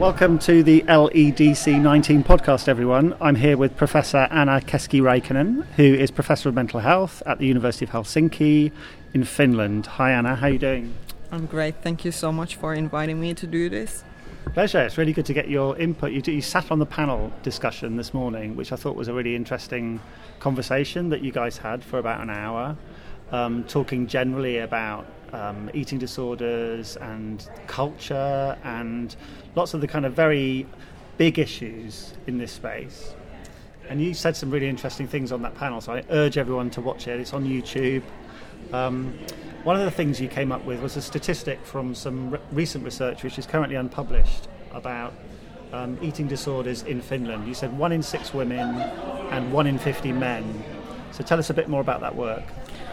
Welcome to the LEDC 19 podcast, everyone. I'm here with Professor Anna Keski-Räikkönen, who is Professor of Mental Health at the University of Helsinki in Finland. Hi Anna, how are you doing? I'm great. Thank you so much for inviting me to do this. Pleasure. It's really good to get your input. You sat on the panel discussion this morning, which I thought was a really interesting conversation that you guys had for about an hour, talking generally about eating disorders and culture and lots of the kind of very big issues in this space. And you said some really interesting things on that panel, so I urge everyone to watch it. It's on YouTube. One of the things you came up with was a statistic from some recent research, which is currently unpublished, about eating disorders in Finland. You said 1 in 6 women and 1 in 50 men. So tell us a bit more about that work.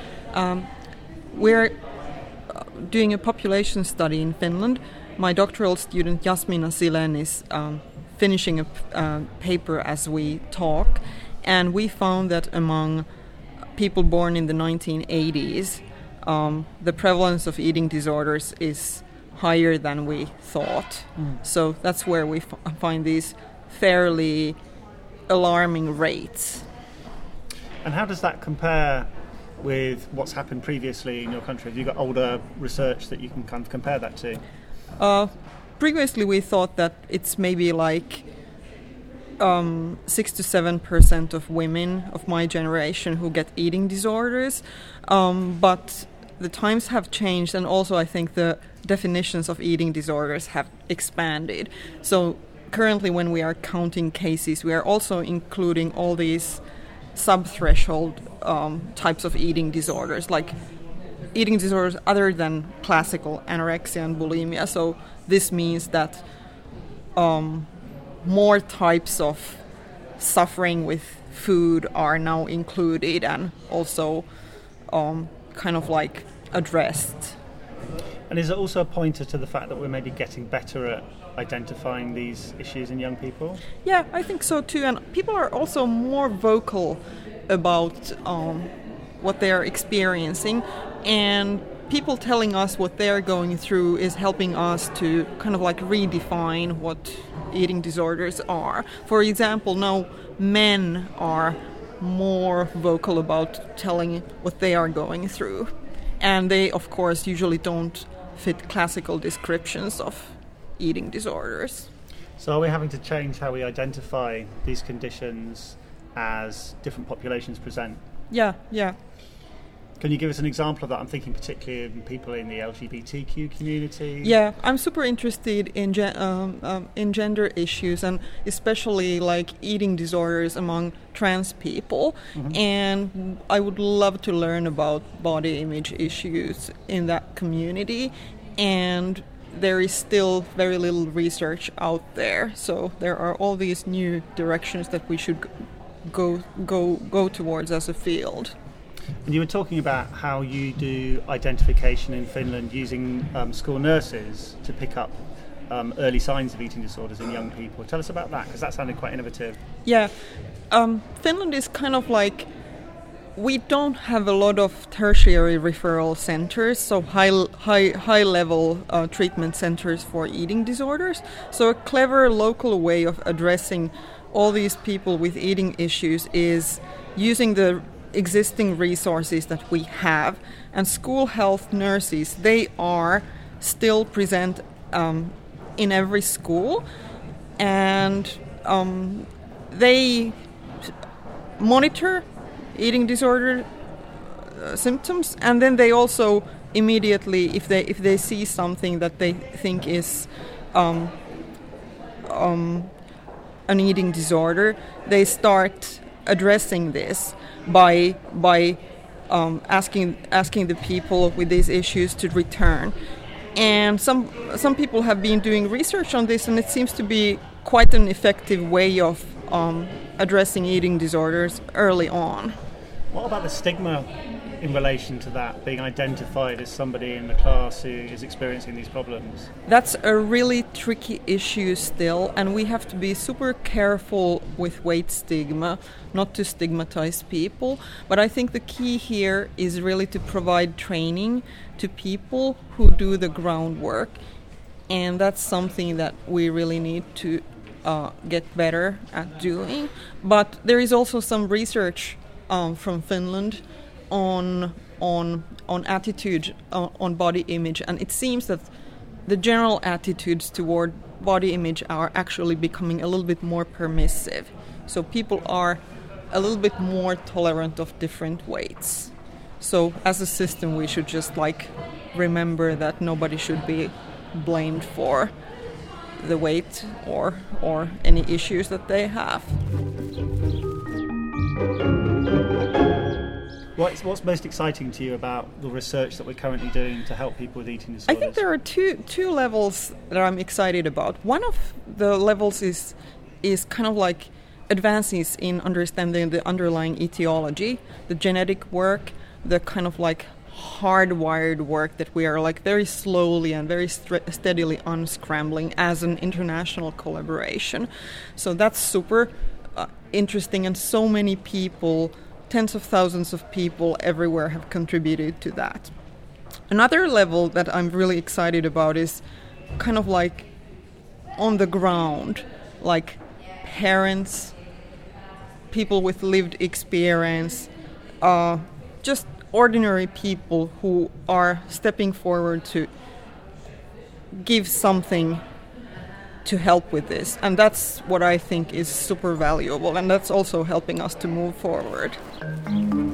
We're doing a population study in Finland. My doctoral student Jasmina Silen is finishing a paper as we talk, and we found that among people born in the 1980s, the prevalence of eating disorders is higher than we thought. So that's where we find these fairly alarming rates. And how does that compare with what's happened previously in your country? Have you got older research that you can kind of compare that to? Previously we thought that it's maybe like 6 to 7% of women of my generation who get eating disorders, but the times have changed, and also I think the definitions of eating disorders have expanded. So currently when we are counting cases, we are also including all these sub-threshold types of eating disorders, like eating disorders other than classical anorexia and bulimia. So this means that more types of suffering with food are now included and also kind of like addressed. And is it also a pointer to the fact that we're maybe getting better at identifying these issues in young people? Yeah, I think so too. And people are also more vocal about what they are experiencing, and people telling us what they are going through is helping us to kind of like redefine what eating disorders are. For example, now men are more vocal about telling what they are going through, and they of course usually don't fit classical descriptions of eating disorders. So are we having to change how we identify these conditions as different populations present? Yeah. Can you give us an example of that? I'm thinking particularly of people in the LGBTQ community. Yeah, I'm super interested in gender issues, and especially like eating disorders among trans people. Mm-hmm. And I would love to learn about body image issues in that community. And there is still very little research out there, so there are all these new directions that we should go towards as a field. And you were talking about how you do identification in Finland using school nurses to pick up early signs of eating disorders in young people. Tell us about that, because that sounded quite innovative. Yeah, Finland is kind of like, we don't have a lot of tertiary referral centers, so high level treatment centers for eating disorders. So a clever local way of addressing all these people with eating issues is using the existing resources that we have. And school health nurses, they are still present in every school, and they monitor eating disorder symptoms, and then they also immediately, if they see something that they think is an eating disorder, they start addressing this by asking the people with these issues to return. And some people have been doing research on this, and it seems to be quite an effective way of addressing eating disorders early on. What about the stigma in relation to that, being identified as somebody in the class who is experiencing these problems? That's a really tricky issue still, and we have to be super careful with weight stigma, not to stigmatize people. But I think the key here is really to provide training to people who do the groundwork. and that's something that we really need to get better at doing. But there is also some research from Finland on attitude on body image, and it seems that the general attitudes toward body image are actually becoming a little bit more permissive. So people are a little bit more tolerant of different weights. So as a system, we should just remember that nobody should be blamed for the weight or any issues that they have. What's most exciting to you about the research that we're currently doing to help people with eating disorders? I think there are two levels that I'm excited about. One of the levels is kind of like advances in understanding the underlying etiology, the genetic work, the kind of hardwired work that we are very slowly and very steadily unscrambling as an international collaboration. So that's super interesting, and so many people, tens of thousands of people everywhere have contributed to that. Another level that I'm really excited about is kind of on the ground, parents, people with lived experience, just ordinary people who are stepping forward to give something to help with this. And that's what I think is super valuable, and that's also helping us to move forward.